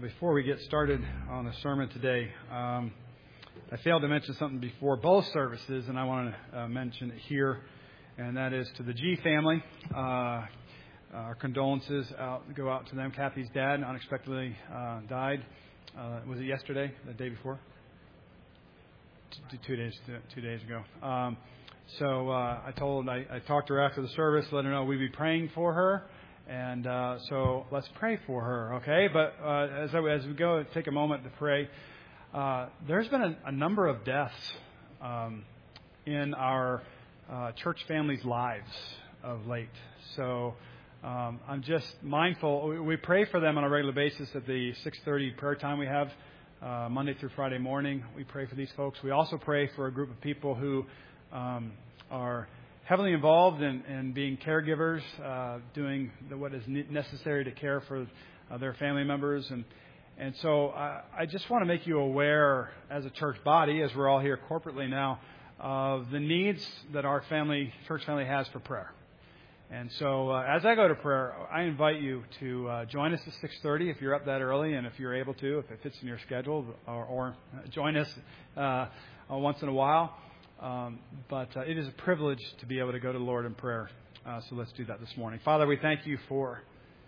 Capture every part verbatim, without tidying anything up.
before we get started on the sermon today, um, I failed to mention something before both services, and I want to uh, mention it here, and that is to the G family. Uh, our condolences out go out to them. Kathy's dad unexpectedly uh, died. Uh, was it yesterday? The day before? Two, two days. Two days ago. Um, so uh, I told, I, I talked to her after the service, let her know we'd be praying for her. And uh, so let's pray for her, okay? But uh, as, I, as we go, take a moment to pray. Uh, there's been a, a number of deaths um, in our uh, church families' lives of late. So um, I'm just mindful. We, we pray for them on a regular basis at the six thirty prayer time we have uh, Monday through Friday morning. We pray for these folks. We also pray for a group of people who um, are heavily involved in, in being caregivers, uh, doing the, what is necessary to care for uh, their family members. And and so I, I just want to make you aware as a church body, as we're all here corporately now, of the needs that our family, church family has for prayer. And so uh, as I go to prayer, I invite you to uh, join us at six thirty if you're up that early and if you're able to, if it fits in your schedule, or, or join us uh, once in a while. Um, but uh, it is a privilege to be able to go to the Lord in prayer. Uh, so let's do that this morning. Father, we thank you for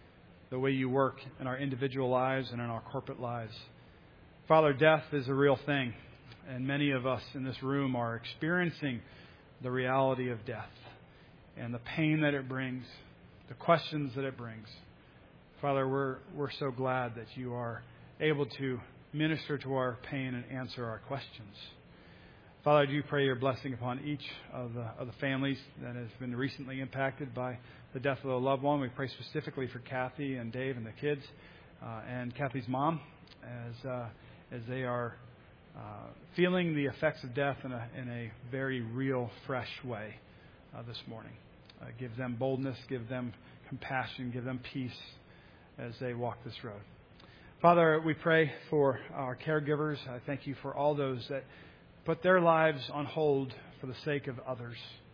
the way you work in our individual lives and in our corporate lives. Father, death is a real thing. And many of us in this room are experiencing the reality of death and the pain that it brings, the questions that it brings. Father, we're, we're so glad that you are able to minister to our pain and answer our questions. Father, I do pray your blessing upon each of the, of the families that has been recently impacted by the death of a loved one. We pray specifically for Kathy and Dave and the kids uh, and Kathy's mom as uh, as they are uh, feeling the effects of death in a, in a very real, fresh way uh, this morning. Uh, give them boldness, give them compassion, give them peace as they walk this road. Father, we pray for our caregivers. I thank you for all those that put their lives on hold for the sake of others.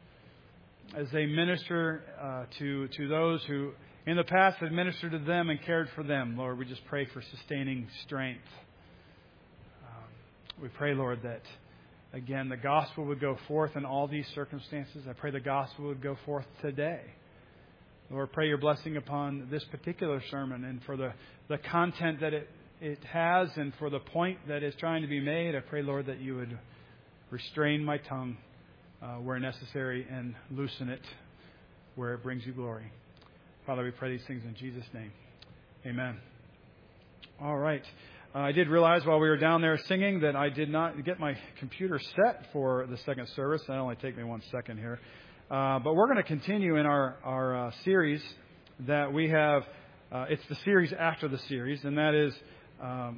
As they minister uh, to, to those who in the past have ministered to them and cared for them, Lord, we just pray for sustaining strength. Um, we pray, Lord, that, again, the gospel would go forth in all these circumstances. I pray the gospel would go forth today. Lord, pray your blessing upon this particular sermon and for the, the content that it, it has and for the point that is trying to be made. I pray, Lord, that you would restrain my tongue uh, where necessary and loosen it where it brings you glory. Father, we pray these things in Jesus' name. Amen. All right. Uh, I did realize while we were down there singing that I did not get my computer set for the second service. That'll only take me one second here. Uh, but we're going to continue in our, our uh, series that we have. Uh, it's the series after the series, and that is... Um,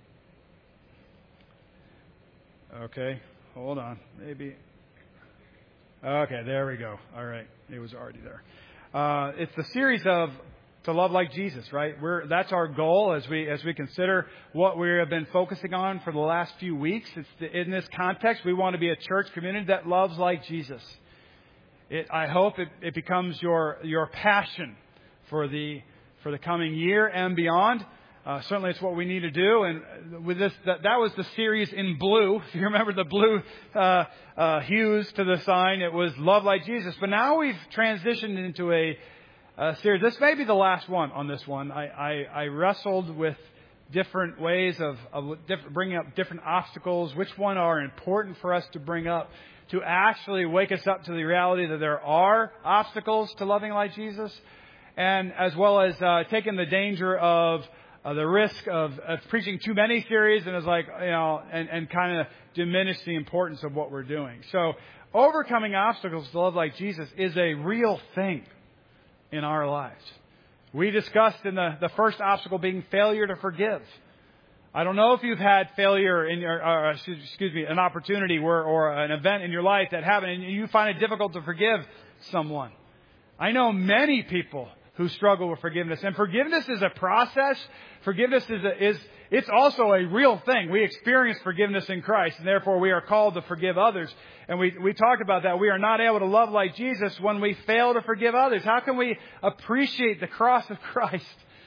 okay. Hold on. Maybe. Okay, there we go. All right. It was already there. Uh, it's the series of To Love Like Jesus, right? We're, that's our goal as we as we consider what we have been focusing on for the last few weeks. It's the, in this context, we want to be a church community that loves like Jesus. It, I hope it, it becomes your your passion for the for the coming year and beyond. Uh, certainly it's what we need to do. And with this, that, that was the series in blue. If you remember the blue uh, uh, hues to the sign, it was Love Like Jesus. But now we've transitioned into a, a series. This may be the last one on this one. I, I, I wrestled with different ways of, of different, bringing up different obstacles. Which one are important for us to bring up to actually wake us up to the reality that there are obstacles to loving like Jesus, and as well as uh, taking the danger of Uh, the risk of, of preaching too many series and is like, you know, and, and kind of diminish the importance of what we're doing. So overcoming obstacles to love like Jesus is a real thing in our lives. We discussed in the, the first obstacle being failure to forgive. I don't know if you've had failure in your, or, excuse me, an opportunity where, or an event in your life that happened and you find it difficult to forgive someone. I know many people who struggle with forgiveness. And forgiveness is a process. Forgiveness is, a, is it's also a real thing. We experience forgiveness in Christ, and therefore we are called to forgive others. And we, we talked about that. We are not able to love like Jesus when we fail to forgive others. How can we appreciate the cross of Christ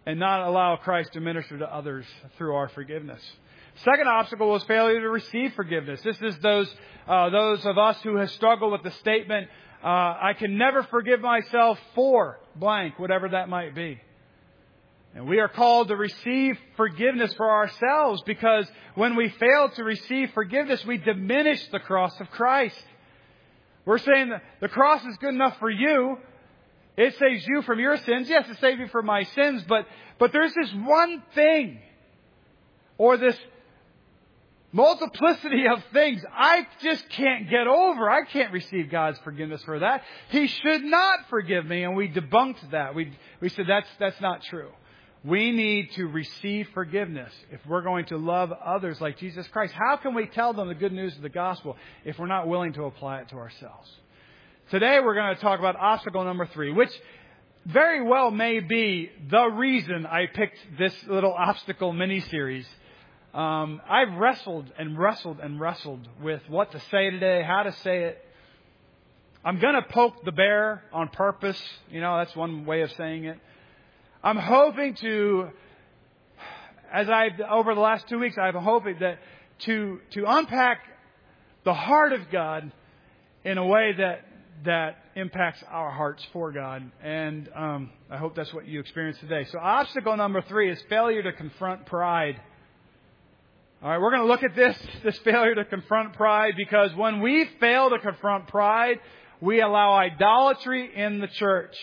and not allow Christ to minister to others through our forgiveness. Second obstacle was failure to receive forgiveness. This is those uh, those of us who have struggled with the statement, uh, I can never forgive myself for blank, whatever that might be. And we are called to receive forgiveness for ourselves, because when we fail to receive forgiveness, we diminish the cross of Christ. We're saying that the cross is good enough for you. It saves you from your sins. Yes, it saves you from my sins, but but there's this one thing, or this multiplicity of things I just can't get over. I can't receive God's forgiveness for that. He should not forgive me. And we debunked that. We we said that's that's not true. We need to receive forgiveness if we're going to love others like Jesus Christ. How can we tell them the good news of the gospel if we're not willing to apply it to ourselves? Today we're going to talk about obstacle number three, which very well may be the reason I picked this little obstacle mini-series. Um, I've wrestled and wrestled and wrestled with what to say today, how to say it. I'm going to poke the bear on purpose. You know, that's one way of saying it. I'm hoping to, as I've, over the last two weeks, I'm hoping that to, to unpack the heart of God in a way that, that impacts our hearts for God. And, um, I hope that's what you experience today. So obstacle number three is failure to confront pride. All right, we're going to look at this, this failure to confront pride, because when we fail to confront pride, we allow idolatry in the church.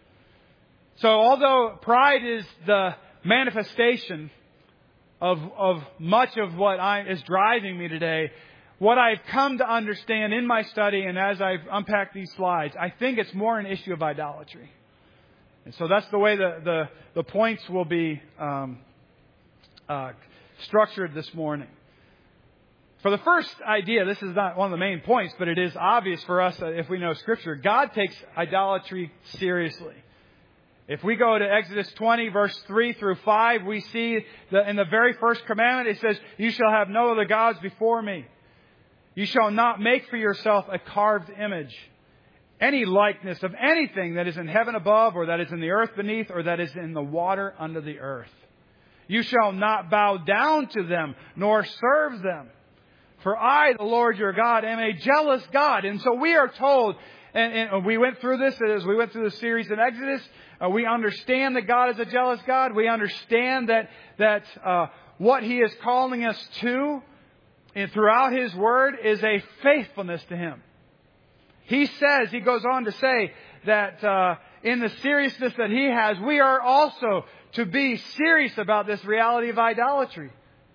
So although pride is the manifestation of, of much of what I, is driving me today, what I've come to understand in my study and as I've unpacked these slides, I think it's more an issue of idolatry. And so that's the way the, the, the points will be um, uh, structured this morning. For the first idea, this is not one of the main points, but it is obvious for us if we know Scripture. God takes idolatry seriously. If we go to Exodus twenty, verse three through five, we see that in the very first commandment, it says, you shall have no other gods before me. You shall not make for yourself a carved image, any likeness of anything that is in heaven above, or that is in the earth beneath, or that is in the water under the earth. You shall not bow down to them, nor serve them. For I, the Lord your God, am a jealous God. And so we are told, and, and we went through this as we went through the series in Exodus, uh, we understand that God is a jealous God. We understand that, that uh, what He is calling us to and throughout His Word is a faithfulness to Him. He says, He goes on to say that uh, in the seriousness that He has, we are also to be serious about this reality of idolatry.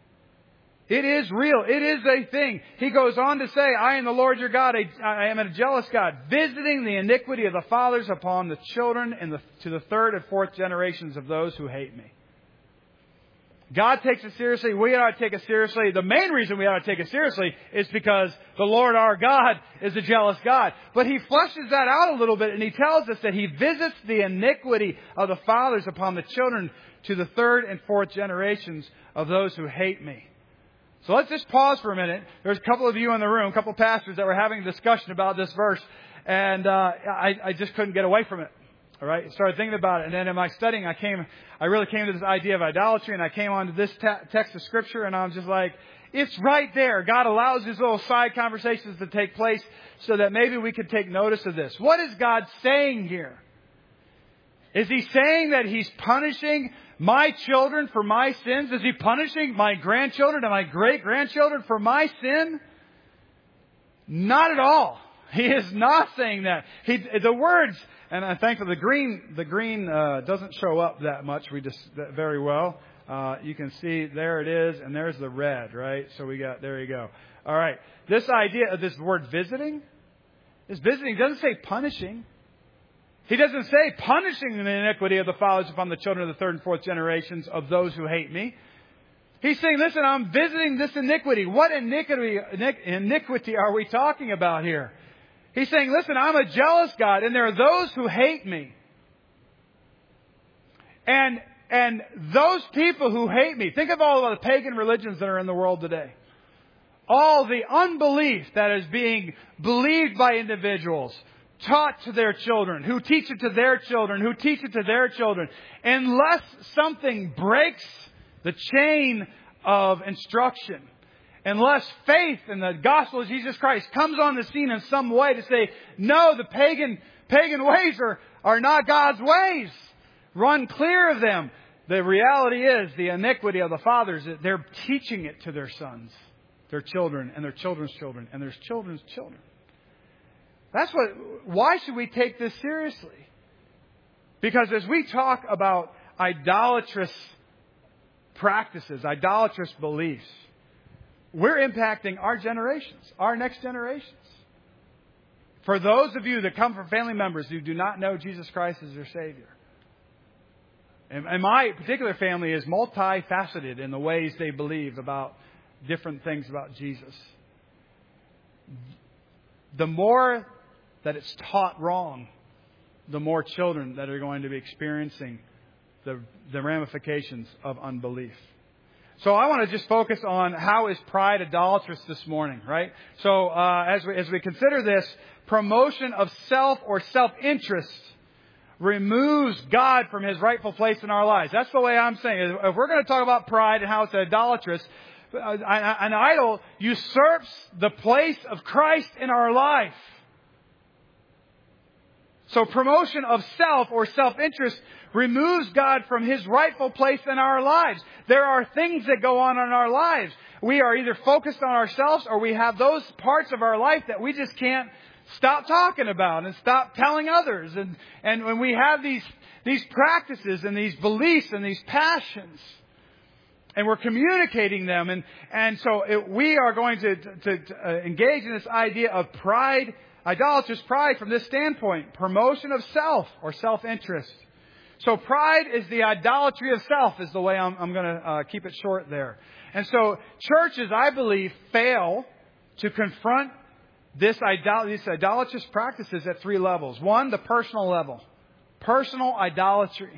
It is real. It is a thing. He goes on to say, I am the Lord your God. I am a jealous God, visiting the iniquity of the fathers upon the children and the, to the third and fourth generations of those who hate me. God takes it seriously. We ought to take it seriously. The main reason we ought to take it seriously is because the Lord our God is a jealous God. But He fleshes that out a little bit, and He tells us that He visits the iniquity of the fathers upon the children to the third and fourth generations of those who hate me. So let's just pause for a minute. There's a couple of you in the room, a couple of pastors that were having a discussion about this verse, and uh, I, I just couldn't get away from it. All right, I started thinking about it, and then in my studying, I came, I really came to this idea of idolatry, and I came onto this te- text of Scripture, and I was just like, it's right there. God allows these little side conversations to take place so that maybe we could take notice of this. What is God saying here? Is He saying that He's punishing my children for my sins? Is He punishing my grandchildren and my great-grandchildren for my sin? Not at all. He is not saying that. He, the words, and I think the green, the green uh, doesn't show up that much. We just very well. Uh, you can see there it is, and there's the red, right? So we got, there you go. All right. This idea of this word visiting, this visiting doesn't say punishing. He doesn't say punishing the iniquity of the fathers upon the children of the third and fourth generations of those who hate me. He's saying, listen, I'm visiting this iniquity. What iniquity, iniquity are we talking about here? He's saying, listen, I'm a jealous God, and there are those who hate me. And, and those people who hate me, think of all of the pagan religions that are in the world today. All the unbelief that is being believed by individuals taught to their children, who teach it to their children, who teach it to their children. Unless something breaks the chain of instruction, unless faith in the gospel of Jesus Christ comes on the scene in some way to say, no, the pagan pagan ways are, are not God's ways. Run clear of them. The reality is the iniquity of the fathers, they're teaching it to their sons, their children, and their children's children, and their children's children. That's what. Why should we take this seriously? Because as we talk about idolatrous practices, idolatrous beliefs, we're impacting our generations, our next generations. For those of you that come from family members who do not know Jesus Christ as their Savior. And, and my particular family is multifaceted in the ways they believe about different things about Jesus. The more that it's taught wrong, the more children that are going to be experiencing the, the ramifications of unbelief. So I want to just focus on how is pride idolatrous this morning, right? So uh, as we as we consider this, promotion of self or self-interest removes God from His rightful place in our lives. That's the way I'm saying. If we're going to talk about pride and how it's idolatrous, an idol usurps the place of Christ in our life. So promotion of self or self-interest removes God from His rightful place in our lives. There are things that go on in our lives. We are either focused on ourselves or we have those parts of our life that we just can't stop talking about and stop telling others. And, and when we have these, these practices and these beliefs and these passions, and we're communicating them, and, and so it, we are going to, to, to uh, engage in this idea of pride, idolatrous pride from this standpoint, promotion of self or self-interest. So pride is the idolatry of self is the way I'm, I'm going to uh, keep it short there. And so churches, I believe, fail to confront this idol- these idolatrous practices at three levels. One, the personal level. Personal idolatry.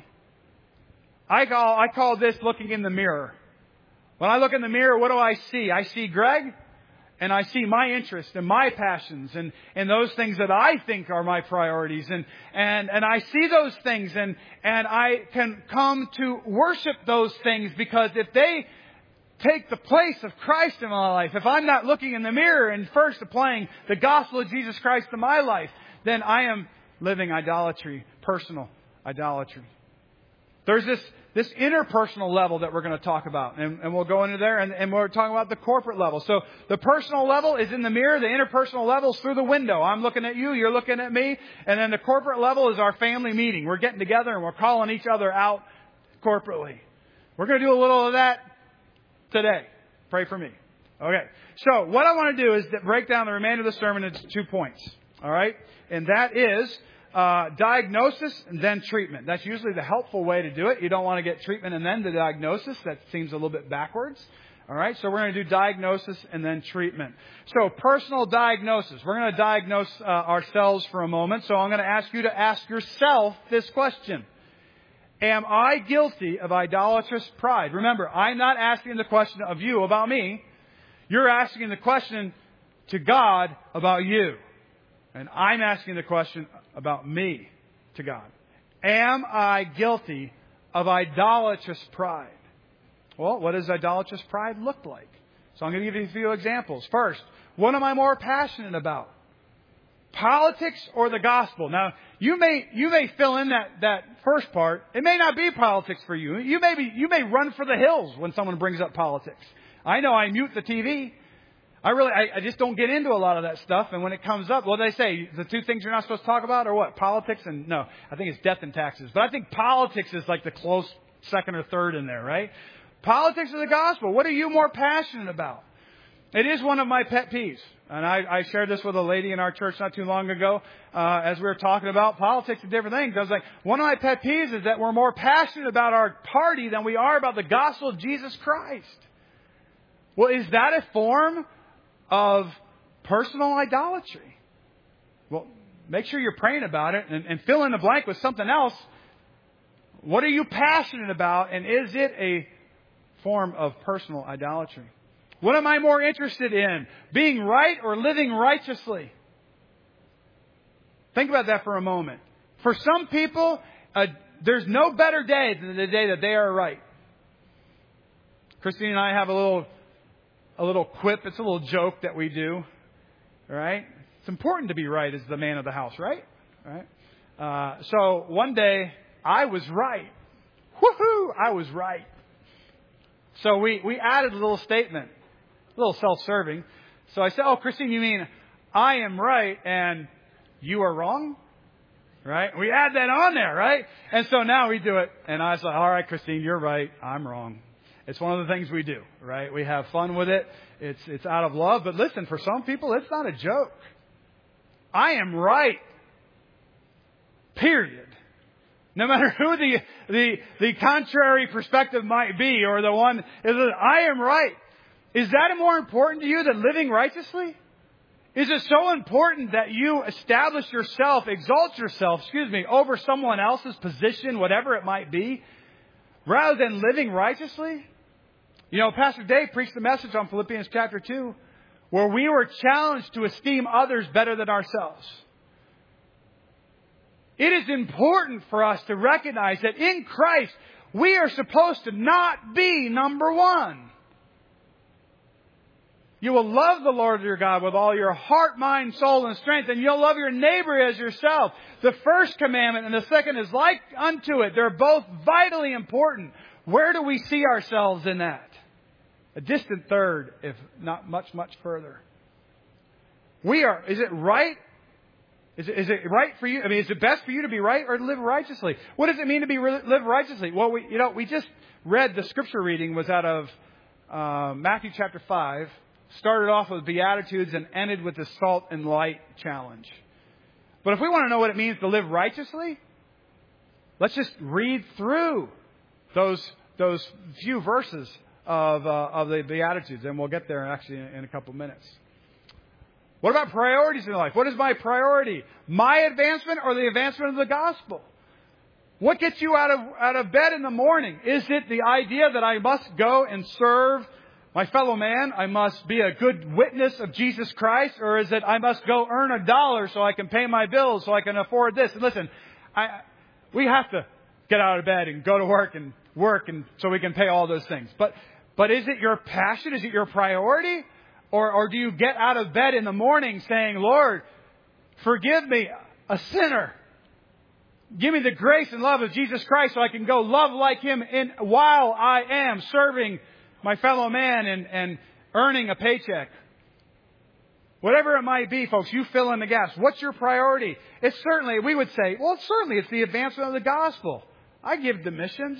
I call, I call this looking in the mirror. When I look in the mirror, what do I see? I see Greg, and I see my interests and my passions and, and those things that I think are my priorities. And, and, and I see those things, and, and I can come to worship those things, because if they take the place of Christ in my life, if I'm not looking in the mirror and first applying the gospel of Jesus Christ to my life, then I am living idolatry, personal idolatry. There's this, this interpersonal level that we're going to talk about, and, and we'll go into there, and, and we're talking about the corporate level. So the personal level is in the mirror, the interpersonal level is through the window. I'm looking at you, you're looking at me, and then the corporate level is our family meeting. We're getting together and we're calling each other out corporately. We're going to do a little of that today. Pray for me. Okay. So what I want to do is break down the remainder of the sermon into two points. All right. And that is uh, diagnosis and then treatment. That's usually the helpful way to do it. You don't want to get treatment and then the diagnosis. That seems a little bit backwards. All right. So we're going to do diagnosis and then treatment. So personal diagnosis. We're going to diagnose uh, ourselves for a moment. So I'm going to ask you to ask yourself this question. Am I guilty of idolatrous pride? Remember, I'm not asking the question of you about me. You're asking the question to God about you. And I'm asking the question about me to God. Am I guilty of idolatrous pride? Well, what does idolatrous pride look like? So I'm going to give you a few examples. First, what am I more passionate about? Politics or the gospel? Now, you may you may fill in that, that first part. It may not be politics for you. You may be you may run for the hills when someone brings up politics. I know I mute the T V. I really I, I just don't get into a lot of that stuff. And when it comes up, what do they say? The two things you're not supposed to talk about are what? Politics and no, I think it's death and taxes. But I think politics is like the close second or third in there, right? Politics or the gospel? What are you more passionate about? It is one of my pet peeves. And I, I shared this with a lady in our church not too long ago uh, as we were talking about politics and different things. I was like, one of my pet peeves is that we're more passionate about our party than we are about the gospel of Jesus Christ. Well, is that a form of personal idolatry? Well, make sure you're praying about it and, and fill in the blank with something else. What are you passionate about, and is it a form of personal idolatry? What am I more interested in? Being right or living righteously? Think about that for a moment. For some people, uh, there's no better day than the day that they are right. Christine and I have a little, a little quip. It's a little joke that we do. All right? It's important to be right as the man of the house, right? Right? Uh, so one day, I was right. Woohoo! I was right. So we, we added a little statement, a little self-serving. So I said, oh, Christine, you mean I am right and you are wrong? Right? We add that on there, right? And so now we do it. And I was like, all right, Christine, you're right. I'm wrong. It's one of the things we do, right? We have fun with it. It's, it's out of love. But listen, for some people, it's not a joke. I am right. Period. No matter who the, the, the contrary perspective might be, or the one is that I am right. Is that more important to you than living righteously? Is it so important that you establish yourself, exalt yourself, excuse me, over someone else's position, whatever it might be, rather than living righteously? You know, Pastor Dave preached a message on Philippians chapter two, where we were challenged to esteem others better than ourselves. It is important for us to recognize that in Christ, we are supposed to not be number one. You will love the Lord your God with all your heart, mind, soul, and strength, and you'll love your neighbor as yourself. The first commandment and the second is like unto it. They're both vitally important. Where do we see ourselves in that? A distant third, if not much, much further. We are, is it right? Is it, is it right for you? I mean, is it best for you to be right or to live righteously? What does it mean to be live righteously? Well, we, you know, we just read the scripture reading was out of uh, Matthew chapter five. Started off with Beatitudes and ended with the salt and light challenge. But if we want to know what it means to live righteously, let's just read through those those few verses of uh, of the Beatitudes, and we'll get there actually in, in a couple of minutes. What about priorities in life? What is my priority? My advancement or the advancement of the gospel? What gets you out of out of bed in the morning? Is it the idea that I must go and serve my fellow man? I must be a good witness of Jesus Christ? Or is it I must go earn a dollar so I can pay my bills, so I can afford this? And listen, I, we have to get out of bed and go to work and work and so we can pay all those things. But but is it your passion? Is it your priority? Or, or do you get out of bed in the morning saying, Lord, forgive me, a sinner. Give me the grace and love of Jesus Christ so I can go love like Him in, while I am serving my fellow man and, and earning a paycheck. Whatever it might be, folks, you fill in the gaps. What's your priority? It's certainly, we would say, well, certainly it's the advancement of the gospel. I give to missions.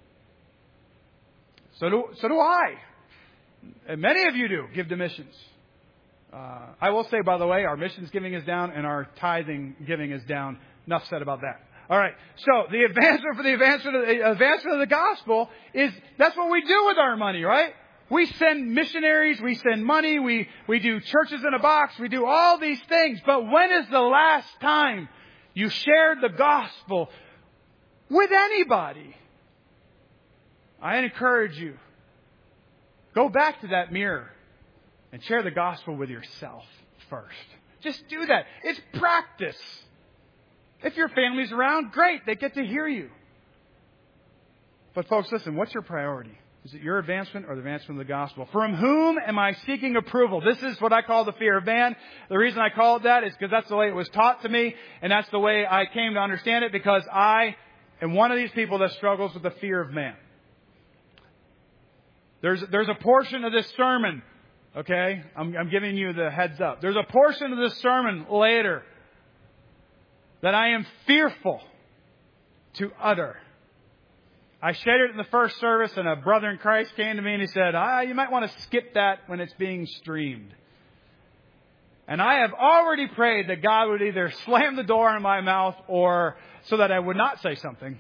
So do, so do I. And many of you do give to missions. Uh, I will say, by the way, our missions giving is down and our tithing giving is down. Enough said about that. All right. So the advancement for the advancement of the advancement of the gospel is that's what we do with our money, right? We send missionaries, we send money, we, we do churches in a box, we do all these things. But when is the last time you shared the gospel with anybody? I encourage you. Go back to that mirror and share the gospel with yourself first. Just do that. It's practice. If your family's around, great. They get to hear you. But folks, listen, what's your priority? Is it your advancement or the advancement of the gospel? From whom am I seeking approval? This is what I call the fear of man. The reason I call it that is because that's the way it was taught to me. And that's the way I came to understand it, because I am one of these people that struggles with the fear of man. There's, there's a portion of this sermon, okay? I'm, I'm giving you the heads up. There's a portion of this sermon later that I am fearful to utter. I shared it in the first service, and a brother in Christ came to me and he said, ah, you might want to skip that when it's being streamed. And I have already prayed that God would either slam the door in my mouth or so that I would not say something,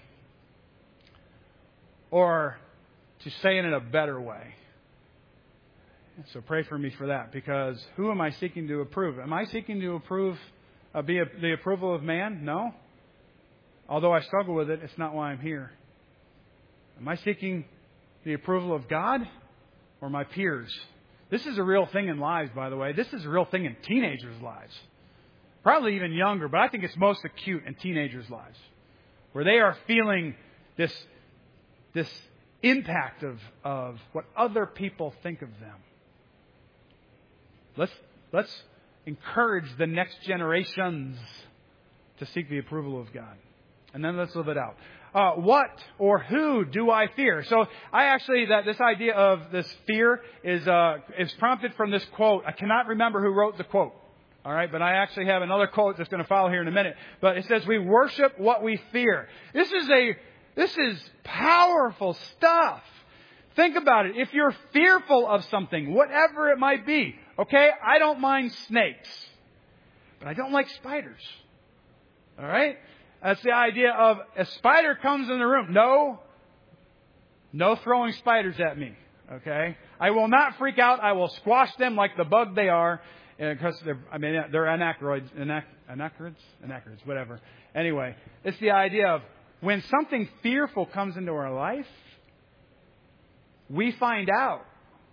or to say it in a better way. So pray for me for that, because who am I seeking to approve? Am I seeking to approve, uh, be a, the approval of man? No. Although I struggle with it, it's not why I'm here. Am I seeking the approval of God or my peers? This is a real thing in lives, by the way. This is a real thing in teenagers' lives. probably even younger, but I think it's most acute in teenagers' lives, where they are feeling this, this impact of, of what other people think of them. Let's, let's encourage the next generations to seek the approval of God. And then let's live it out. Uh, what or who do I fear? So I actually, that this idea of this fear is uh, is prompted from this quote. I cannot remember who wrote the quote. All right, but I actually have another quote that's going to follow here in a minute. But it says, "We worship what we fear." This is a this is powerful stuff. Think about it. If you're fearful of something, whatever it might be, okay, I don't mind snakes, but I don't like spiders. All right. That's the idea of a spider comes in the room. No, no throwing spiders at me. Okay, I will not freak out. I will squash them like the bug they are, because they're, I mean, they're anacroids, anac, anacroids, anacroids, whatever. Anyway, it's the idea of when something fearful comes into our life, we find out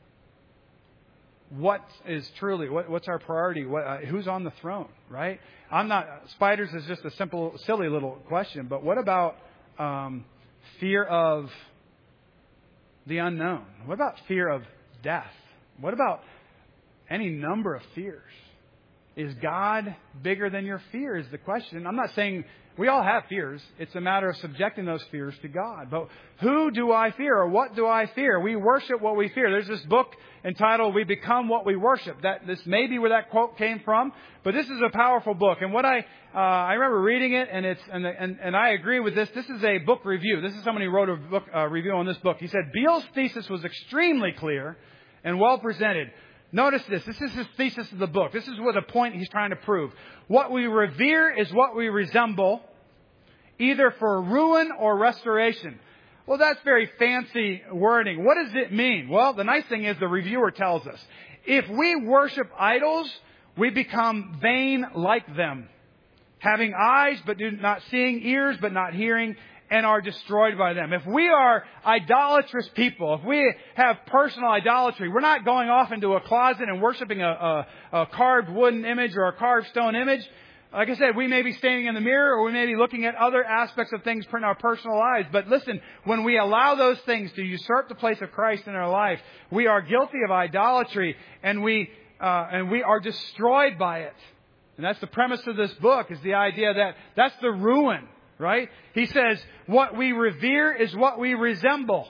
what is truly, what, what's our priority, what, uh, who's on the throne, right? I'm not, spiders is just a simple, silly little question, but what about um, fear of the unknown? What about fear of death? What about any number of fears? Is God bigger than your fear is the question. I'm not saying we all have fears. It's a matter of subjecting those fears to God. But who do I fear, or what do I fear? We worship what we fear. There's this book entitled "We Become What We Worship." That this may be where that quote came from, but this is a powerful book. And what I uh, I remember reading it, and it's and, and and I agree with this. This is a book review. This is somebody who wrote a book uh, review on this book. He said Beale's thesis was extremely clear and well presented. Notice this. This is his thesis of the book. This is what the point he's trying to prove. What we revere is what we resemble, either for ruin or restoration. Well, that's very fancy wording. What does it mean? Well, the nice thing is the reviewer tells us. If we worship idols, we become vain like them, having eyes but do not seeing, ears but not hearing, and are destroyed by them. If we are idolatrous people, if we have personal idolatry, we're not going off into a closet and worshiping a, a, a carved wooden image or a carved stone image. Like I said, we may be standing in the mirror, or we may be looking at other aspects of things in our personal lives. But listen, when we allow those things to usurp the place of Christ in our life, we are guilty of idolatry, and we uh, and we are destroyed by it. And that's the premise of this book, is the idea that that's the ruin. Right? He says, what we revere is what we resemble.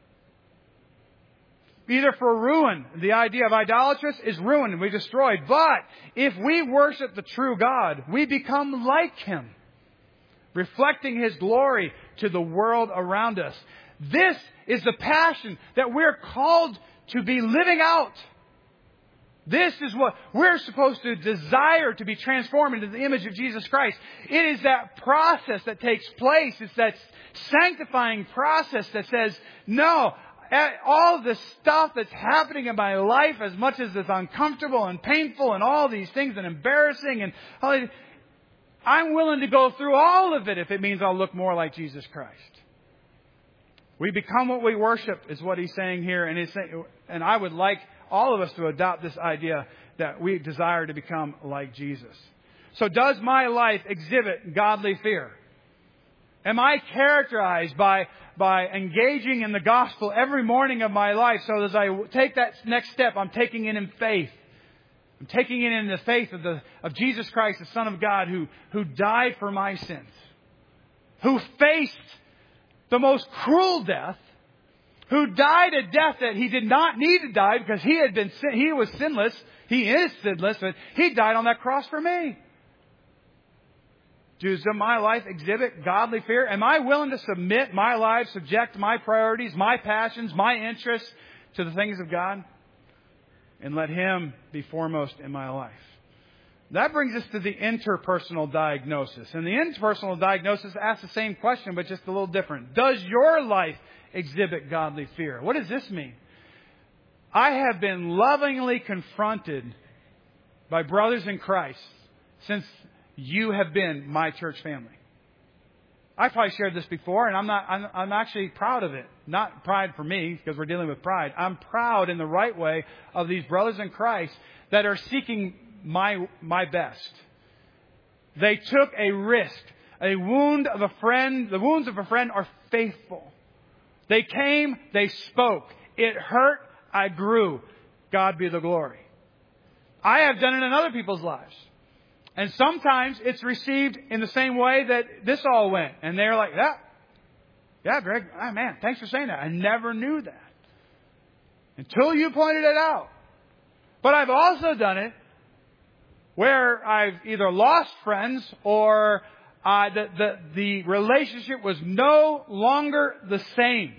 Either for ruin, the idea of idolatrous is ruin and we destroyed. But if we worship the true God, we become like Him, reflecting His glory to the world around us. This is the passion that we're called to be living out. This is what we're supposed to desire, to be transformed into the image of Jesus Christ. It is that process that takes place. It's that sanctifying process that says, no, all the stuff that's happening in my life, as much as it's uncomfortable and painful and all these things and embarrassing, and all these, I'm willing to go through all of it if it means I'll look more like Jesus Christ. We become what we worship is what he's saying here. And, he's saying, and I would like all of us to adopt this idea that we desire to become like Jesus. So does my life exhibit godly fear? Am I characterized by, by engaging in the gospel every morning of my life, so as I take that next step, I'm taking it in faith. I'm taking it in the faith of, the, of Jesus Christ, the Son of God, who, who died for my sins, who faced the most cruel death, who died a death that He did not need to die because He had been sin- He was sinless. He is sinless, but He died on that cross for me. Does my life exhibit godly fear? Am I willing to submit my life, subject my priorities, my passions, my interests to the things of God, and let Him be foremost in my life? That brings us to the interpersonal diagnosis. And the interpersonal diagnosis asks the same question, but just a little different. Does your life exhibit godly fear? What does this mean? I have been lovingly confronted by brothers in Christ since you have been my church family. I probably shared this before, and I'm not. I'm, I'm actually proud of it. Not pride for me, because we're dealing with pride. I'm proud in the right way of these brothers in Christ that are seeking my my best. They took a risk. A wound of a friend, the wounds of a friend are faithful. They came, they spoke. It hurt, I grew. God be the glory. I have done it in other people's lives. And sometimes it's received in the same way that this all went. And they're like, yeah, yeah, Greg, oh, man, thanks for saying that. I never knew that until you pointed it out. But I've also done it where I've either lost friends or uh, the, the, the relationship was no longer the same.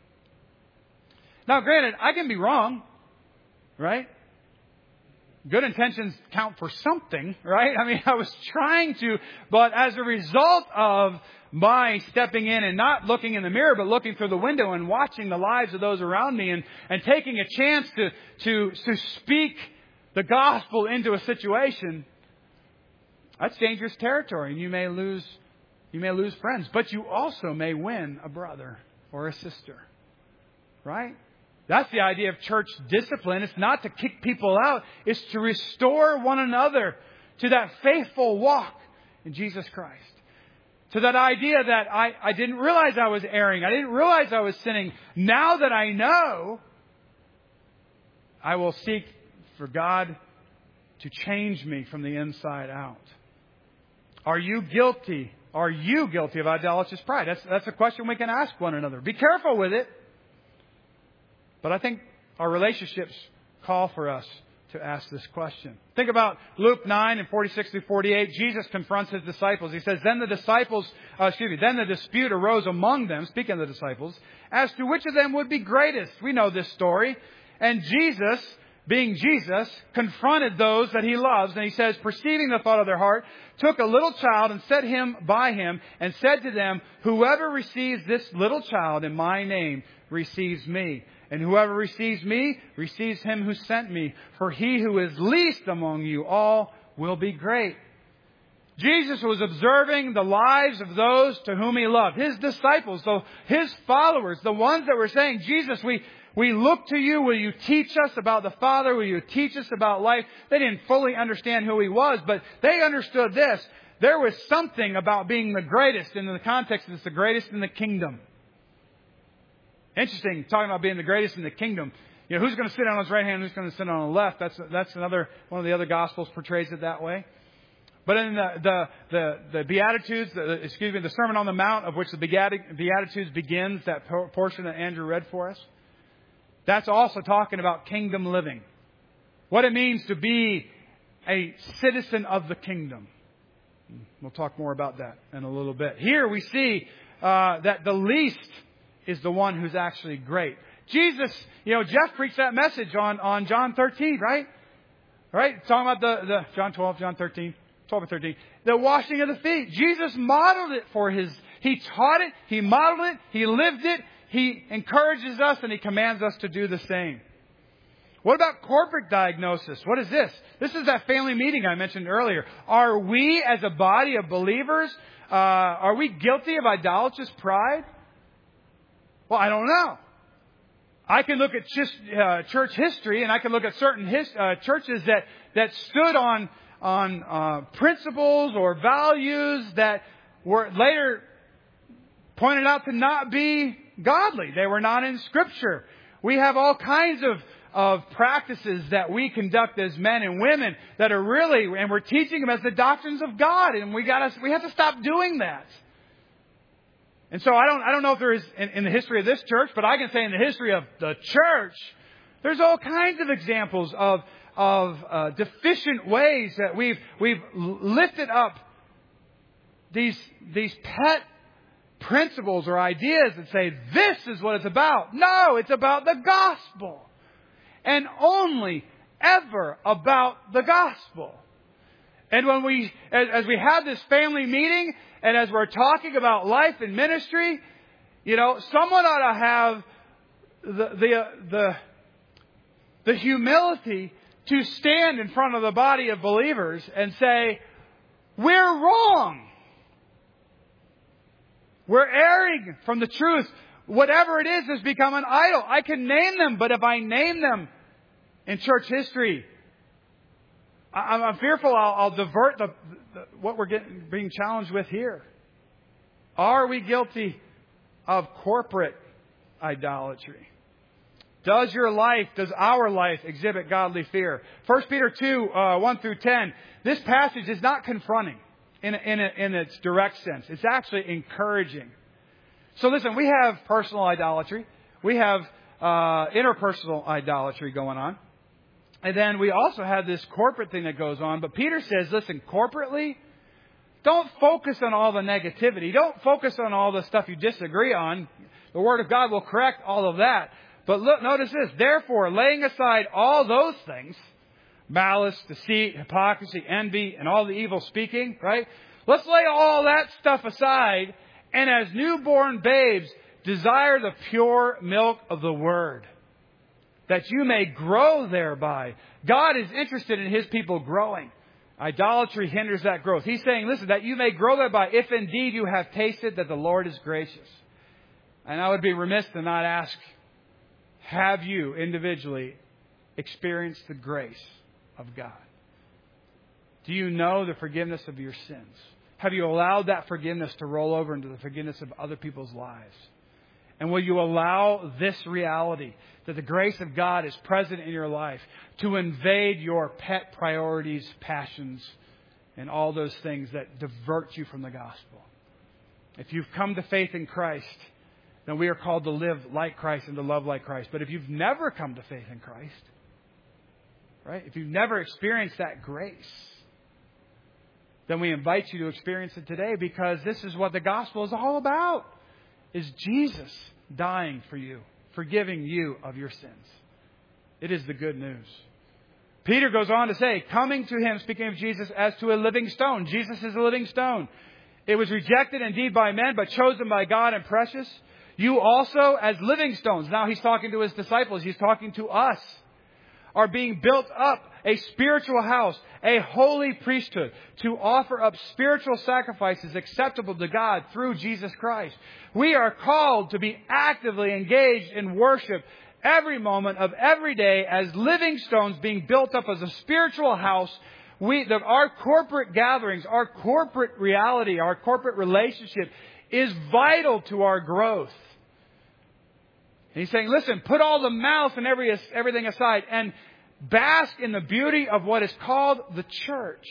Now, granted, I can be wrong, right? Good intentions count for something, right? I mean, I was trying to, but as a result of my stepping in and not looking in the mirror, but looking through the window and watching the lives of those around me and, and taking a chance to, to, to speak the gospel into a situation, that's dangerous territory, and you may lose, you may lose friends, but you also may win a brother or a sister, right? That's the idea of church discipline. It's not to kick people out. It's to restore one another to that faithful walk in Jesus Christ. To that idea that I, I didn't realize I was erring. I didn't realize I was sinning. Now that I know, I will seek for God to change me from the inside out. Are you guilty? Are you guilty of idolatrous pride? That's, that's a question we can ask one another. Be careful with it. But I think our relationships call for us to ask this question. Think about Luke nine and forty-six through forty-eight. Jesus confronts His disciples. He says, Then the disciples, uh, excuse me, then the dispute arose among them, speaking of the disciples, as to which of them would be greatest. We know this story. And Jesus, being Jesus, confronted those that He loves. And He says, perceiving the thought of their heart, took a little child and set him by him and said to them, Whoever receives this little child in my name receives me. And whoever receives me receives Him who sent me. For he who is least among you all will be great. Jesus was observing the lives of those to whom He loved. His disciples, so His followers, the ones that were saying, Jesus, we, we look to You. Will You teach us about the Father? Will You teach us about life? They didn't fully understand who He was, but they understood this. There was something about being the greatest. And in the context, it's the greatest in the kingdom. Interesting, talking about being the greatest in the kingdom. You know, who's going to sit on His right hand, who's going to sit on the left? That's that's another one of the other Gospels portrays it that way. But in the the the, the Beatitudes, the, excuse me, the Sermon on the Mount, of which the Beatitudes begins, that portion that Andrew read for us, that's also talking about kingdom living. What it means to be a citizen of the kingdom. We'll talk more about that in a little bit. Here we see uh, that the least is the one who's actually great. Jesus, you know, Jeff preached that message on, on John thirteen, right? Right? Talking about the, the John twelve, John thirteen, twelve and thirteen. The washing of the feet. Jesus modeled it for His, He taught it, He modeled it, He lived it, He encourages us, and He commands us to do the same. What about corporate diagnosis? What is this? This is that family meeting I mentioned earlier. Are we, as a body of believers, uh, are we guilty of idolatrous pride? Well, I don't know. I can look at just, uh, church history, and I can look at certain his, uh, churches that, that stood on, on uh, principles or values that were later pointed out to not be godly. They were not in Scripture. We have all kinds of, of practices that we conduct as men and women that are really, and we're teaching them as the doctrines of God, and we gotta, we have to stop doing that. And so I don't, I don't know if there is in, in the history of this church, but I can say in the history of the church, there's all kinds of examples of, of uh, deficient ways that we've, we've lifted up these, these pet principles or ideas that say, this is what it's about. No, it's about the gospel. And only ever about the gospel. And when we, as, as we have this family meeting, and as we're talking about life and ministry, you know, someone ought to have the, the, the, the humility to stand in front of the body of believers and say, we're wrong. We're erring from the truth. Whatever it is has become an idol. I can name them, but if I name them in church history, I'm, I'm fearful I'll, I'll divert the, the, what we're getting, being challenged with here. Are we guilty of corporate idolatry? Does your life, does our life exhibit godly fear? First Peter two, uh, one through ten. This passage is not confronting in, in, in its direct sense. It's actually encouraging. So listen, we have personal idolatry. We have uh, interpersonal idolatry going on. And then we also have this corporate thing that goes on. But Peter says, listen, corporately, don't focus on all the negativity. Don't focus on all the stuff you disagree on. The Word of God will correct all of that. But look, notice this. Therefore, laying aside all those things, malice, deceit, hypocrisy, envy, and all the evil speaking, right? Let's lay all that stuff aside, and as newborn babes, desire the pure milk of the Word, that you may grow thereby. God is interested in His people growing. Idolatry hinders that growth. He's saying, listen, that you may grow thereby, if indeed you have tasted that the Lord is gracious. And I would be remiss to not ask, have you individually experienced the grace of God? Do you know the forgiveness of your sins? Have you allowed that forgiveness to roll over into the forgiveness of other people's lives? And will you allow this reality, that the grace of God is present in your life, to invade your pet priorities, passions, and all those things that divert you from the gospel? If you've come to faith in Christ, then we are called to live like Christ and to love like Christ. But if you've never come to faith in Christ, right? If you've never experienced that grace, then we invite you to experience it today, because this is what the gospel is all about. Is Jesus dying for you, forgiving you of your sins. It is the good news. Peter goes on to say, coming to Him, speaking of Jesus, as to a living stone. Jesus is a living stone. It was rejected indeed by men, but chosen by God and precious. You also, as living stones. Now He's talking to His disciples. He's talking to us. Are being built up a spiritual house, a holy priesthood, to offer up spiritual sacrifices acceptable to God through Jesus Christ. We are called to be actively engaged in worship every moment of every day as living stones being built up as a spiritual house. We, the, our corporate gatherings, our corporate reality, our corporate relationship is vital to our growth. And He's saying, listen, put all the malice and every, everything aside and bask in the beauty of what is called the church.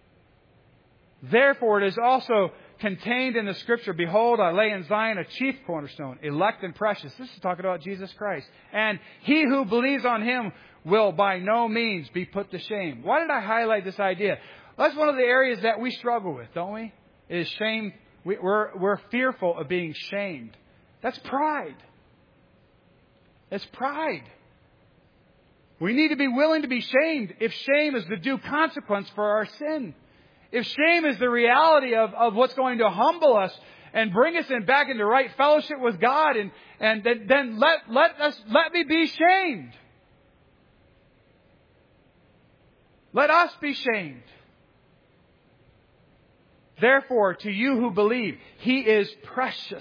Therefore, it is also contained in the Scripture, behold, I lay in Zion a chief cornerstone, elect and precious. This is talking about Jesus Christ. And he who believes on Him will by no means be put to shame. Why did I highlight this idea? That's one of the areas that we struggle with, don't we? It is shame. We, we're, we're fearful of being shamed. That's pride. It's pride. We need to be willing to be shamed if shame is the due consequence for our sin. If shame is the reality of, of what's going to humble us and bring us in back into right fellowship with God, and, and then, then let, let us let me be shamed. Let us be shamed. Therefore, to you who believe, He is precious.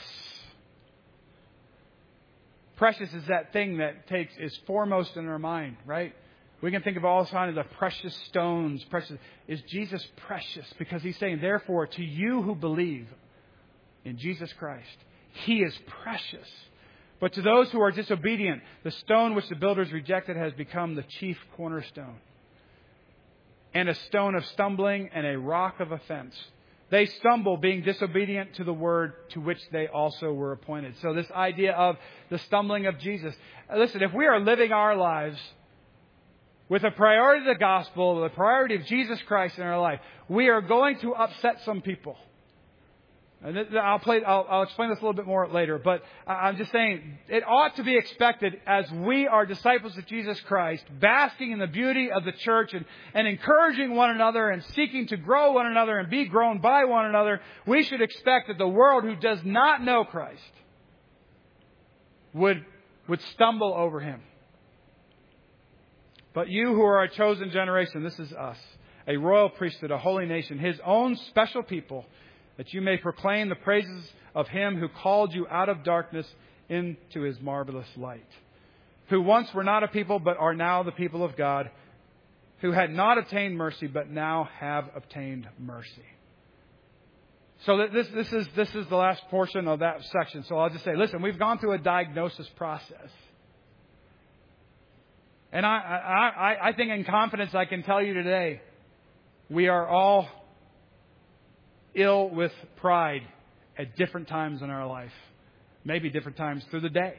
Precious is that thing that takes is foremost in our mind, right? We can think of all kinds of precious stones. Precious. Is Jesus precious? Because He's saying, therefore, to you who believe in Jesus Christ, He is precious. But to those who are disobedient, the stone which the builders rejected has become the chief cornerstone, and a stone of stumbling and a rock of offense. They stumble, being disobedient to the word to which they also were appointed. So this idea of the stumbling of Jesus. Listen, if we are living our lives with the priority of the gospel, the priority of Jesus Christ in our life, we are going to upset some people. And I'll, play, I'll, I'll explain this a little bit more later, but I'm just saying it ought to be expected as we are disciples of Jesus Christ, basking in the beauty of the church and, and encouraging one another and seeking to grow one another and be grown by one another. We should expect that the world who does not know Christ would, would stumble over Him. But you who are a chosen generation, this is us, a royal priesthood, a holy nation, His own special people, that you may proclaim the praises of Him who called you out of darkness into His marvelous light. Who once were not a people, but are now the people of God, who had not obtained mercy, but now have obtained mercy. So this, this is, this is the last portion of that section. So I'll just say, listen, we've gone through a diagnosis process. And I, I, I think in confidence I can tell you today, we are all ill with pride at different times in our life. Maybe different times through the day.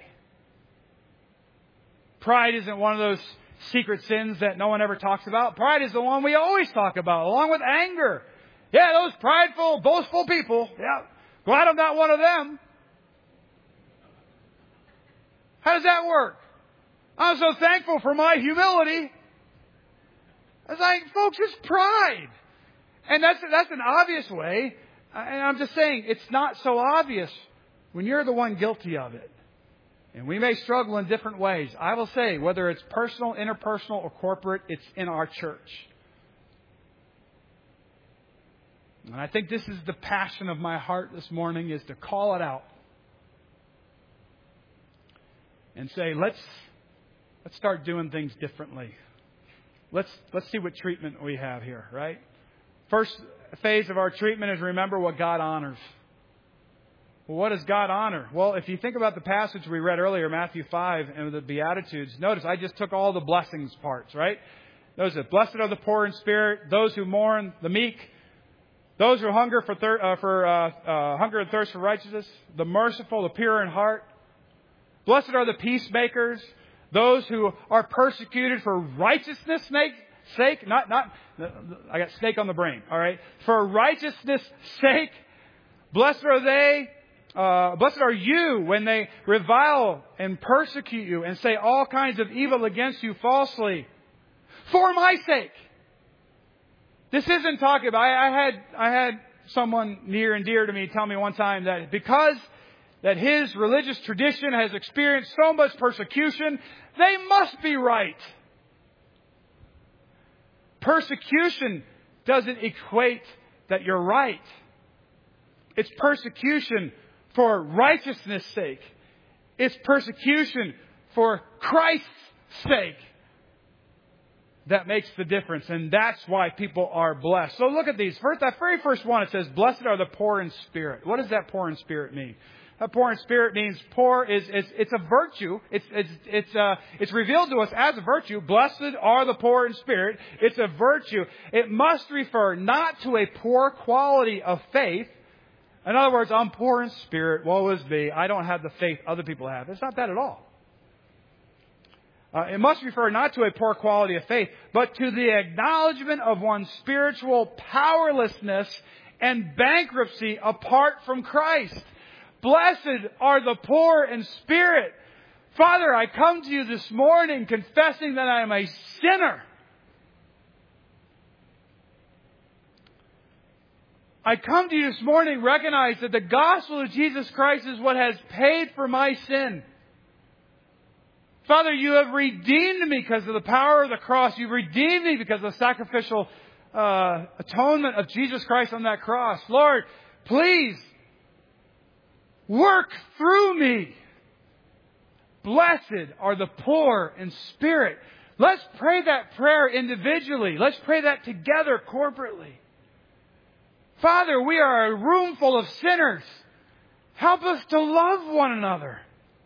Pride isn't one of those secret sins that no one ever talks about. Pride is the one we always talk about, along with anger. Yeah, those prideful, boastful people. Yeah, glad I'm not one of them. How does that work? I'm so thankful for my humility. It's like, folks, it's pride. And that's, that's an obvious way. And I'm just saying, it's not so obvious when you're the one guilty of it. And we may struggle in different ways. I will say, whether it's personal, interpersonal, or corporate, it's in our church. And I think this is the passion of my heart this morning, is to call it out. And say, let's let's start doing things differently. Let's let's see what treatment we have here, right? First phase of our treatment is remember what God honors. Well, what does God honor? Well, if you think about the passage we read earlier, Matthew five, and the Beatitudes, notice I just took all the blessings parts, right? Those are, blessed are the poor in spirit, those who mourn, the meek, those who hunger for thir- uh, for uh, uh, hunger and thirst for righteousness, the merciful, the pure in heart. Blessed are the peacemakers, those who are persecuted for righteousness' sake. Not, not, I got snake on the brain, all right? For righteousness' sake. Blessed are they, uh, blessed are you when they revile and persecute you and say all kinds of evil against you falsely. For my sake. This isn't talking about, I, I had, I had someone near and dear to me tell me one time that because that his religious tradition has experienced so much persecution, they must be right. Persecution doesn't equate that you're right. It's persecution for righteousness' sake. It's persecution for Christ's sake that makes the difference. And that's why people are blessed. So look at these. First, that very first one, it says, blessed are the poor in spirit. What does that poor in spirit mean? That poor in spirit means poor is, is it's a virtue. It's, it's, it's, uh, it's revealed to us as a virtue. Blessed are the poor in spirit. It's a virtue. It must refer not to a poor quality of faith. In other words, I'm poor in spirit. Woe is me. I don't have the faith other people have. It's not that at all. Uh, it must refer not to a poor quality of faith, but to the acknowledgement of one's spiritual powerlessness and bankruptcy apart from Christ. Blessed are the poor in spirit. Father, I come to you this morning confessing that I am a sinner. I come to you this morning, recognize that the gospel of Jesus Christ is what has paid for my sin. Father, you have redeemed me because of the power of the cross. You've redeemed me because of the sacrificial uh, atonement of Jesus Christ on that cross. Lord, please work through me. Blessed are the poor in spirit. Let's pray that prayer individually. Let's pray that together corporately. Father, we are a room full of sinners. Help us to love one another.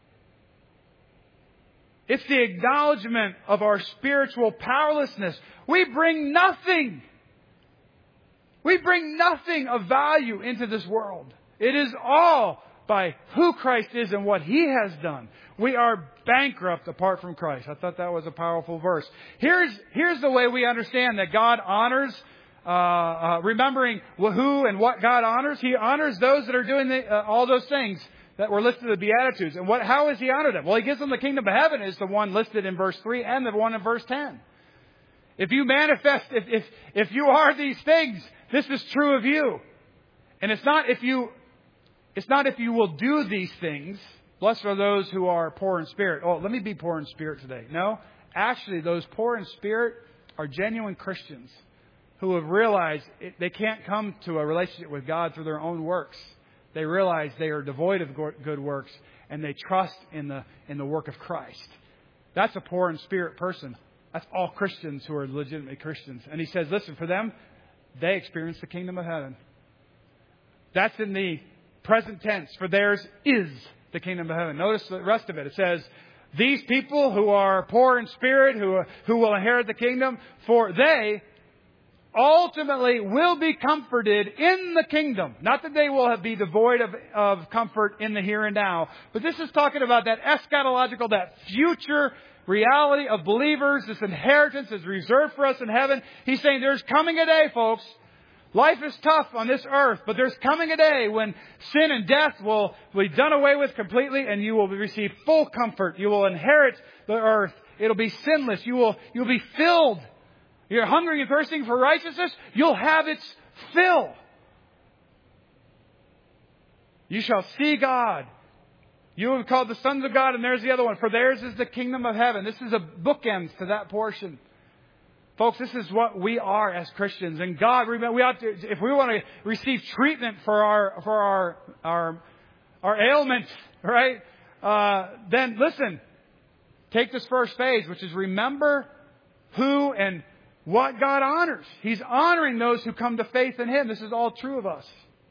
It's the acknowledgement of our spiritual powerlessness. We bring nothing. We bring nothing of value into this world. It is all by who Christ is and what He has done. We are bankrupt apart from Christ. I thought that was a powerful verse. Here's, here's the way we understand that God honors Uh, uh, remembering who and what God honors. He honors those that are doing the, uh, all those things that were listed in the Beatitudes. And what, how has He honored them? Well, He gives them the kingdom of heaven is the one listed in verse three and the one in verse ten. If you manifest, if, if, if you are these things, this is true of you. And it's not if you, it's not if you will do these things. Blessed are those who are poor in spirit. Oh, let me be poor in spirit today. No, actually those poor in spirit are genuine Christians who have realized it, they can't come to a relationship with God through their own works. They realize they are devoid of good works, and they trust in the in the work of Christ. That's a poor in spirit person. That's all Christians who are legitimately Christians. And he says, listen, for them, they experience the kingdom of heaven. That's in the present tense. For theirs is the kingdom of heaven. Notice the rest of it. It says, these people who are poor in spirit, who, who will inherit the kingdom, for they ultimately will be comforted in the kingdom. Not that they will be devoid of, of comfort in the here and now. But this is talking about that eschatological, that future reality of believers. This inheritance is reserved for us in heaven. He's saying there's coming a day, folks. Life is tough on this earth, but there's coming a day when sin and death will be done away with completely, and you will receive full comfort. You will inherit the earth. It'll be sinless. You will, you'll be filled. You're hungry and thirsting for righteousness. You'll have its fill. You shall see God. You will be called the sons of God, and there's the other one. For theirs is the kingdom of heaven. This is a bookend to that portion. Folks, this is what we are as Christians. And God, we ought to, if we want to receive treatment for our for our our, our ailments, right? Uh, then listen, take this first phase, which is remember who and what God honors. He's honoring those who come to faith in Him. This is all true of us.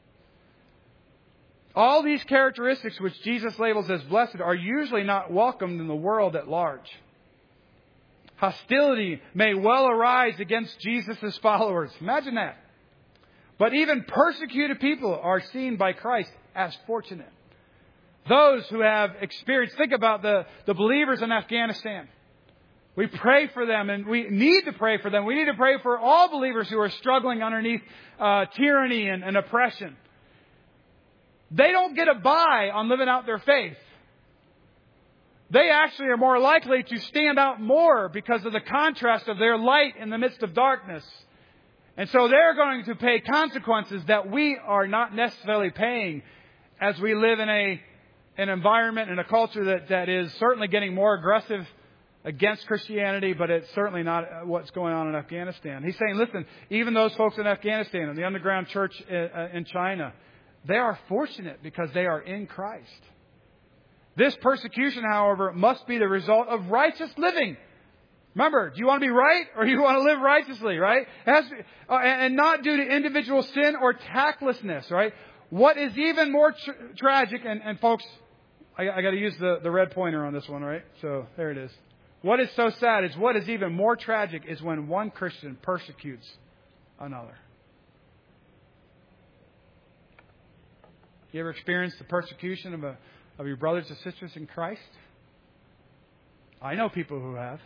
All these characteristics which Jesus labels as blessed are usually not welcomed in the world at large. Hostility may well arise against Jesus' followers. Imagine that. But even persecuted people are seen by Christ as fortunate. Those who have experienced, think about the, the believers in Afghanistan. We pray for them, and we need to pray for them. We need to pray for all believers who are struggling underneath uh, tyranny and, and oppression. They don't get a buy on living out their faith. They actually are more likely to stand out more because of the contrast of their light in the midst of darkness. And so they're going to pay consequences that we are not necessarily paying as we live in a an environment and a culture that, that is certainly getting more aggressive against Christianity, but it's certainly not what's going on in Afghanistan. He's saying, listen, even those folks in Afghanistan and the underground church in China, they are fortunate because they are in Christ. This persecution, however, must be the result of righteous living. Remember, do you want to be right or do you want to live righteously, right? It has to be, uh, and not due to individual sin or tactlessness, right? What is even more tr- tragic, and, and folks, I, I got to use the, the red pointer on this one, right? So there it is. What is so sad is what is even more tragic is when one Christian persecutes another. You ever experienced the persecution of a of your brothers and sisters in Christ? I know people who have.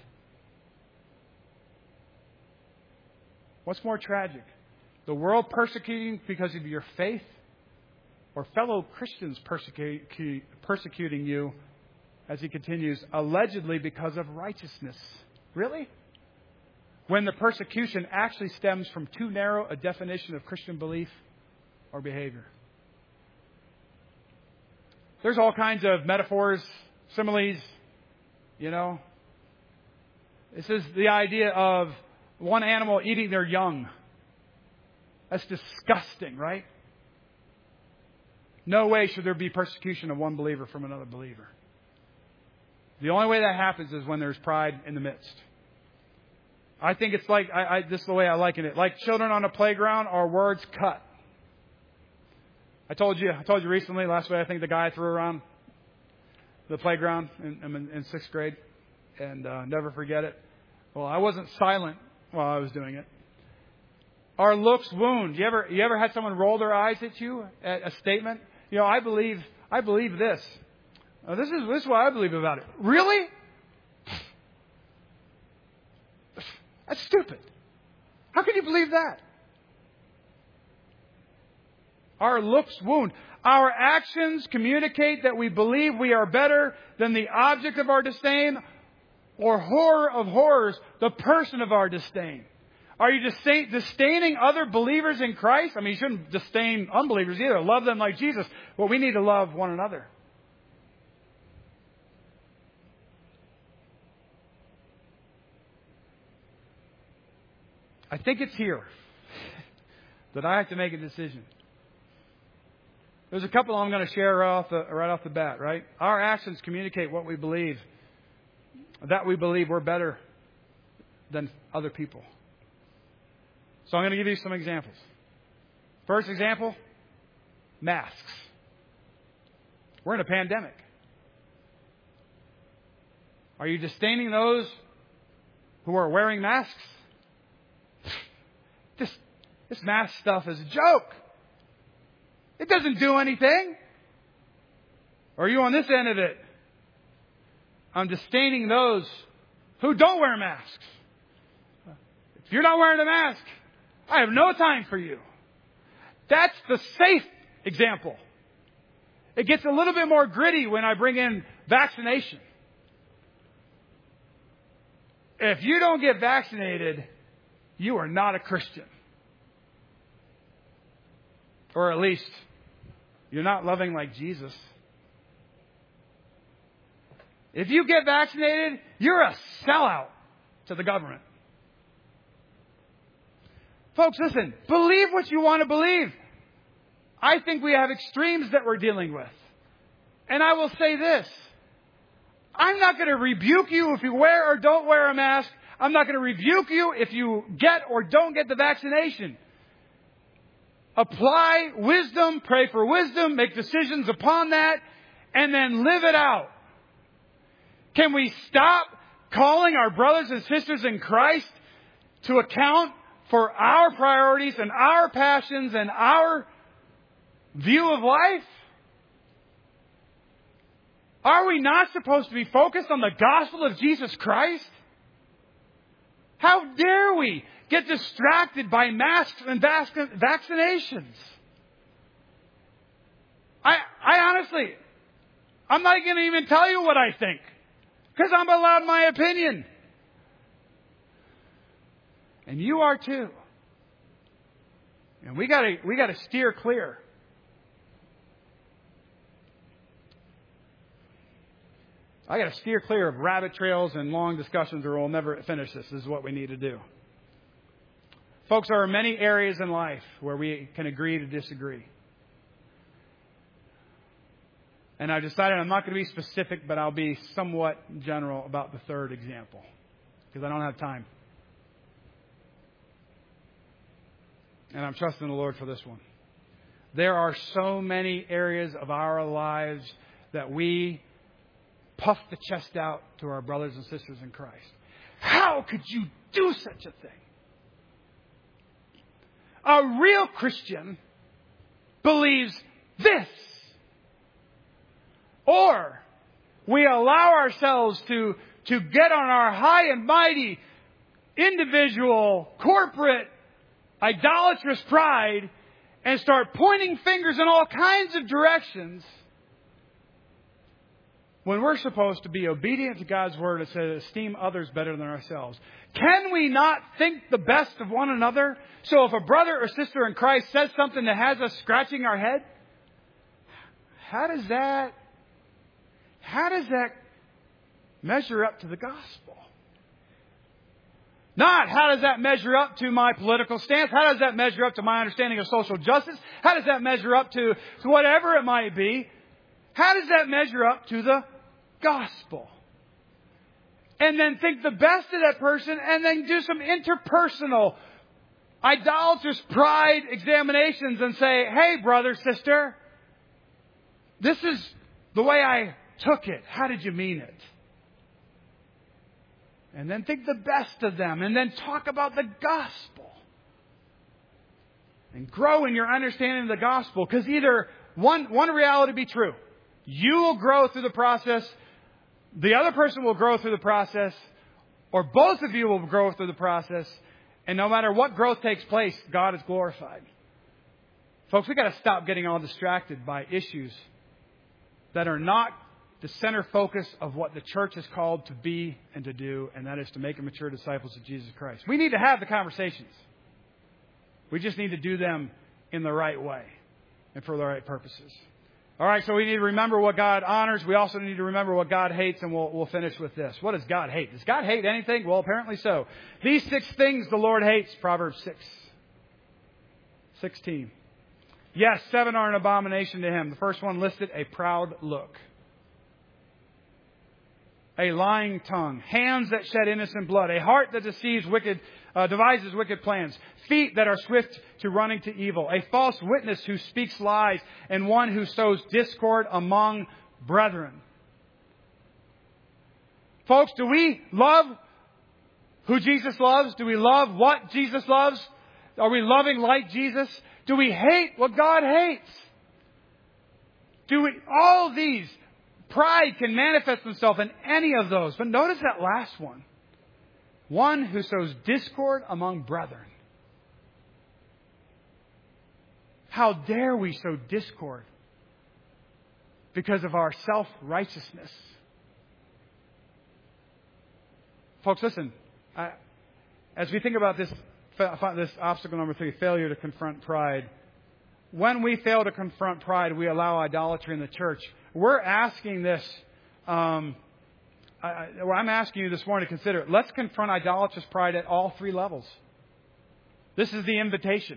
What's more tragic? The world persecuting because of your faith, or fellow Christians persecute, persecuting you, as he continues, allegedly because of righteousness? Really? When the persecution actually stems from too narrow a definition of Christian belief or behavior. There's all kinds of metaphors, similes, you know. This is the idea of one animal eating their young. That's disgusting, right? No way should there be persecution of one believer from another believer. The only way that happens is when there's pride in the midst. I think it's like, I, I, this is the way I liken it, like children on a playground are words cut. I told you, I told you recently, last week, I think the guy threw around the playground in, in, in sixth grade, and uh, never forget it. Well, I wasn't silent while I was doing it. Our looks wound. You ever, you ever had someone roll their eyes at you at a statement? You know, I believe, I believe this. Uh, this is this is what I believe about it. Really? That's stupid. How can you believe that? Our looks wound. Our actions communicate that we believe we are better than the object of our disdain, or horror of horrors, the person of our disdain. Are you disdaining other believers in Christ? I mean, you shouldn't disdain unbelievers either. Love them like Jesus. Well, we need to love one another. I think it's here that I have to make a decision. There's a couple I'm going to share right off the, right off the bat, right? Our actions communicate what we believe. That we believe we're better than other people. So I'm going to give you some examples. First example, masks. We're in a pandemic. Are you disdaining those who are wearing masks? This, this mask stuff is a joke. It doesn't do anything. Or are you on this end of it? I'm disdaining those who don't wear masks. If you're not wearing a mask, I have no time for you. That's the safe example. It gets a little bit more gritty when I bring in vaccination. If you don't get vaccinated, you are not a Christian. Or at least, you're not loving like Jesus. If you get vaccinated, you're a sellout to the government. Folks, listen, believe what you want to believe. I think we have extremes that we're dealing with. And I will say this. I'm not going to rebuke you if you wear or don't wear a mask. I'm not going to rebuke you if you get or don't get the vaccination. Apply wisdom, pray for wisdom, make decisions upon that, and then live it out. Can we stop calling our brothers and sisters in Christ to account for our priorities and our passions and our view of life? Are we not supposed to be focused on the gospel of Jesus Christ? How dare we get distracted by masks and vac- vaccinations? I, I honestly, I'm not going to even tell you what I think, because I'm allowed my opinion. And you are too. And we got to we got to steer clear. I got to steer clear of rabbit trails and long discussions, or we'll never finish this. This is what we need to do. Folks, there are many areas in life where we can agree to disagree. And I've decided I'm not going to be specific, but I'll be somewhat general about the third example, because I don't have time. And I'm trusting the Lord for this one. There are so many areas of our lives that we puff the chest out to our brothers and sisters in Christ. How could you do such a thing? A real Christian believes this. Or we allow ourselves to, to get on our high and mighty individual, corporate, idolatrous pride and start pointing fingers in all kinds of directions when we're supposed to be obedient to God's word and say, esteem others better than ourselves. Can we not think the best of one another? So if a brother or sister in Christ says something that has us scratching our head, how does that, how does that measure up to the gospel? Not how does that measure up to my political stance? How does that measure up to my understanding of social justice? How does that measure up to, to whatever it might be? How does that measure up to the gospel? And then think the best of that person and then do some interpersonal, idolatrous pride examinations and say, hey, brother, sister, this is the way I took it. How did you mean it? And then think the best of them. And then talk about the gospel. And grow in your understanding of the gospel. Because either one, one reality be true. You will grow through the process. The other person will grow through the process. Or both of you will grow through the process. And no matter what growth takes place, God is glorified. Folks, we've got to stop getting all distracted by issues that are not the center focus of what the church is called to be and to do, and that is to make and mature disciples of Jesus Christ. We need to have the conversations. We just need to do them in the right way and for the right purposes. All right, so we need to remember what God honors. We also need to remember what God hates, and we'll, we'll finish with this. What does God hate? Does God hate anything? Well, apparently so. These six things the Lord hates, Proverbs six, sixteen. Yes, seven are an abomination to him. The first one listed, a proud look. a lying tongue, hands that shed innocent blood, a heart that deceives wicked, uh, devises wicked plans, feet that are swift to running to evil, a false witness who speaks lies, and one who sows discord among brethren. Folks, do we love who Jesus loves? Do we love what Jesus loves? Are we loving like Jesus? Do we hate what God hates? Do we, all these, pride can manifest themselves in any of those. But notice that last one. One who sows discord among brethren. How dare we sow discord because of our self-righteousness? Folks, listen. I, as we think about this, this obstacle number three, failure to confront pride, when we fail to confront pride, we allow idolatry in the church. We're asking this. Um, I, well, I'm asking you this morning to consider it. Let's confront idolatrous pride at all three levels. This is the invitation.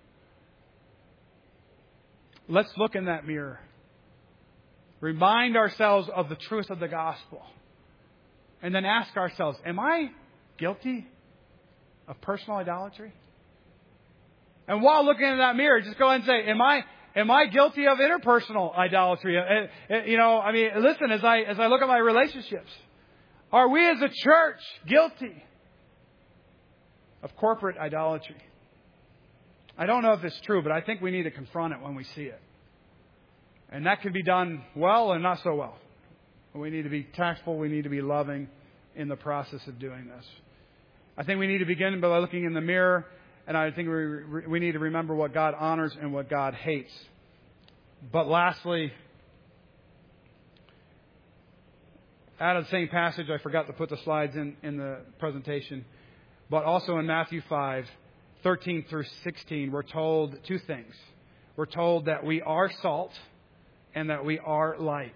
Let's look in that mirror. Remind ourselves of the truth of the gospel. And then ask ourselves, am I guilty of personal idolatry? And while looking in that mirror, just go ahead and say, am I am I guilty of interpersonal idolatry? You know, I mean, listen, as I as I look at my relationships, are we as a church guilty of corporate idolatry? I don't know if it's true, but I think we need to confront it when we see it. And that can be done well and not so well. We need to be tactful. We need to be loving in the process of doing this. I think we need to begin by looking in the mirror, and I think we we need to remember what God honors and what God hates. But lastly, out of the same passage, I forgot to put the slides in, in the presentation, but also in Matthew five, thirteen through sixteen, we're told two things. We're told that we are salt and that we are light.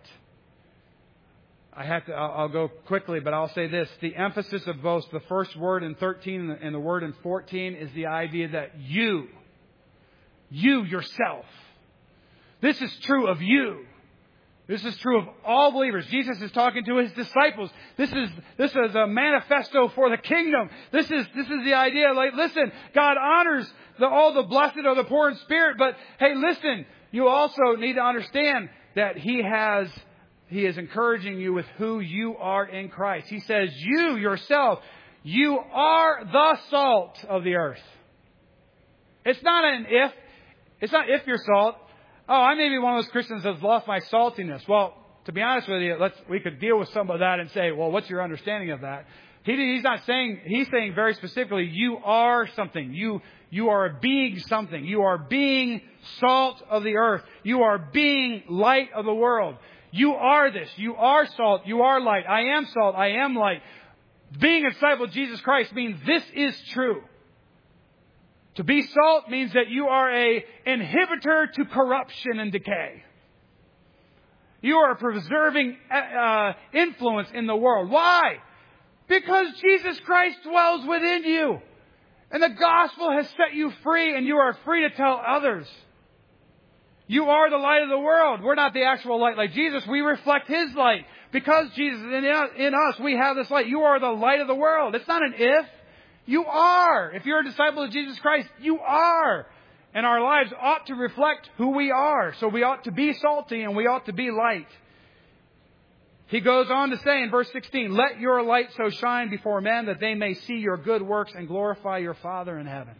I have to, I'll, I'll go quickly, but I'll say this. The emphasis of both the first word in thirteen and the, and the word in fourteen is the idea that you, you yourself, this is true of you. This is true of all believers. Jesus is talking to His disciples. This is, this is a manifesto for the kingdom. This is, this is the idea. Like, listen, God honors the, all the blessed or the poor in spirit, but hey, listen, you also need to understand that He has He is encouraging you with who you are in Christ. He says, you yourself, you are the salt of the earth. It's not an if. It's not if you're salt. Oh, I may be one of those Christians that's lost my saltiness. Well, to be honest with you, let's we could deal with some of that and say, well, what's your understanding of that? He, he's not saying, he's saying very specifically, you are something. You, you are being something. You are being salt of the earth. You are being light of the world. You are this. You are salt. You are light. I am salt. I am light. Being a disciple of Jesus Christ means this is true. To be salt means that you are a inhibitor to corruption and decay. You are a preserving uh, influence in the world. Why? Because Jesus Christ dwells within you. And the gospel has set you free, and you are free to tell others. You are the light of the world. We're not the actual light like Jesus. We reflect His light. Because Jesus is in us, we have this light. You are the light of the world. It's not an if. You are. If you're a disciple of Jesus Christ, you are. And our lives ought to reflect who we are. So we ought to be salty and we ought to be light. He goes on to say in verse sixteen, let your light so shine before men that they may see your good works and glorify your Father in heaven.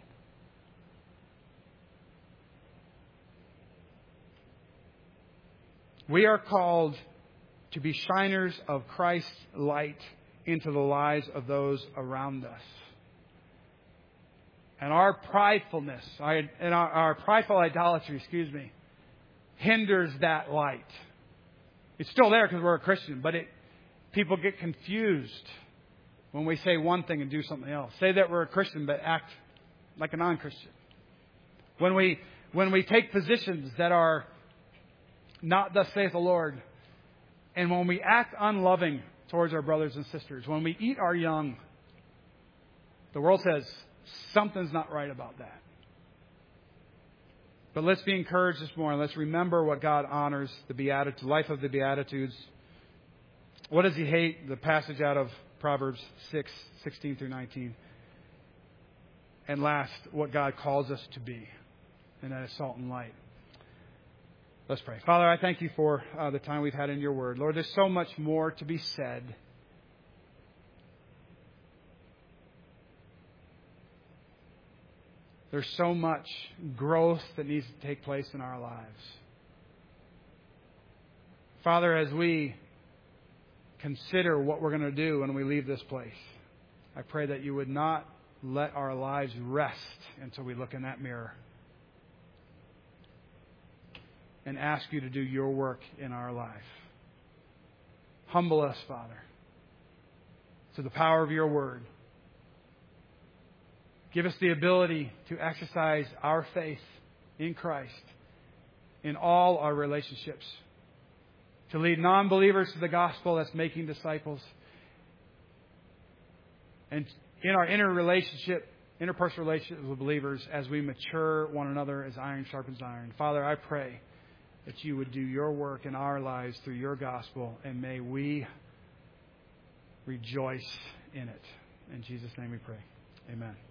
We are called to be shiners of Christ's light into the lives of those around us. And our pridefulness, and our, our prideful idolatry, excuse me, hinders that light. It's still there because we're a Christian, but it, people get confused when we say one thing and do something else. Say that we're a Christian, but act like a non-Christian. When we when we take positions that are not thus saith the Lord, and when we act unloving towards our brothers and sisters, when we eat our young, the world says something's not right about that. But let's be encouraged this morning. Let's remember what God honors, the Beatitudes, life of the Beatitudes. What does he hate? The passage out of Proverbs six, sixteen through nineteen. And last, what God calls us to be, and that is salt and light. Let's pray. Father, I thank you for uh, the time we've had in your word. Lord, there's so much more to be said. There's so much growth that needs to take place in our lives. Father, as we consider what we're going to do when we leave this place, I pray that you would not let our lives rest until we look in that mirror and ask you to do your work in our life. Humble us, Father, to the power of your word. Give us the ability to exercise our faith in Christ in all our relationships, to lead non-believers to the gospel that's making disciples, and in our inner relationship, interpersonal relationships with believers as we mature one another as iron sharpens iron. Father, I pray that you would do your work in our lives through your gospel, and may we rejoice in it. In Jesus' name we pray. Amen.